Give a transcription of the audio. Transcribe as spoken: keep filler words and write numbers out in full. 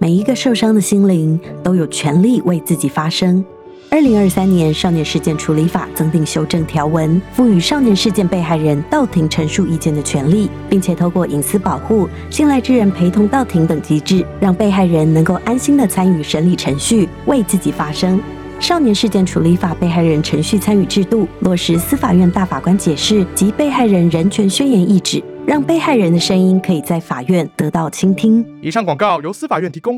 每一个受伤的心灵都有权利为自己发声。二零二三年少年事件处理法增订修正条文，赋予少年事件被害人到庭陈述意见的权利，并且透过隐私保护、信赖之人陪同到庭等机制，让被害人能够安心地参与审理程序，为自己发声。少年事件处理法被害人程序参与制度落实司法院大法官解释及被害人人权宣言意旨，让被害人的声音可以在法院得到倾听。 以上广告由司法院提供。